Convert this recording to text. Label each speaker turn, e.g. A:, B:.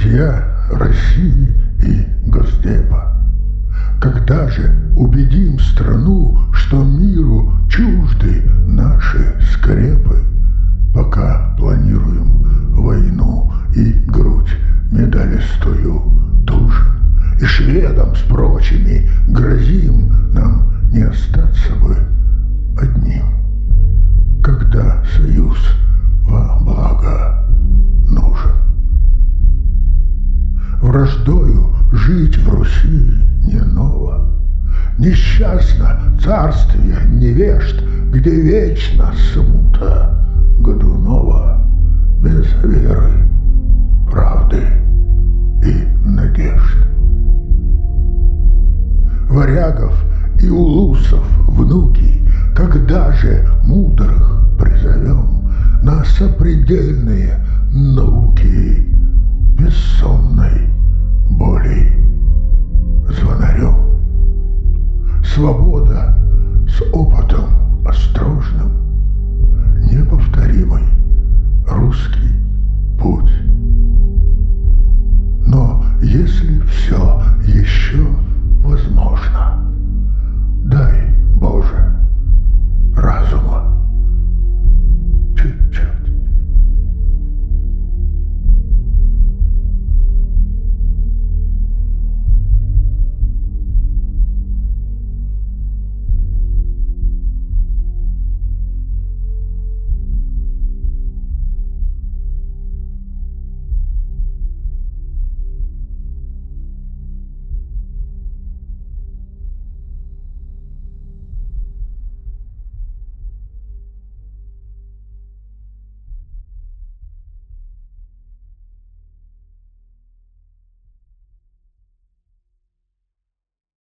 A: друзья России и Госдепа, когда же убедим страну, что миру чужды наши скрепы, пока планируем войну и грудь медалистую тужим, и шведам с прочими грозим, нам не остаться бы одним, когда союз во благо нужен. Враждою жить в Руси не ново, несчастно царствие невежд, где вечно смута Годунова, без веры, правды и надежд. Варягов и улусов внуки, когда же мудрых призовем на сопредельные науки,